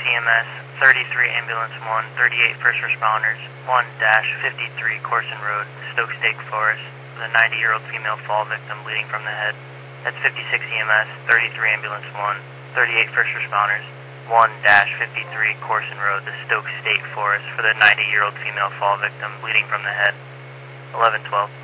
EMS, 33 Ambulance 1, 38 First Responders, 1-53 Corson Road, Stokes State Forest, with a 90-year-old female fall victim bleeding from the head. That's 56 EMS, 33 Ambulance 1, 38 First Responders, 1-53 Corson Road, the Stokes State Forest, for the 90-year-old female fall victim bleeding from the head. 1112.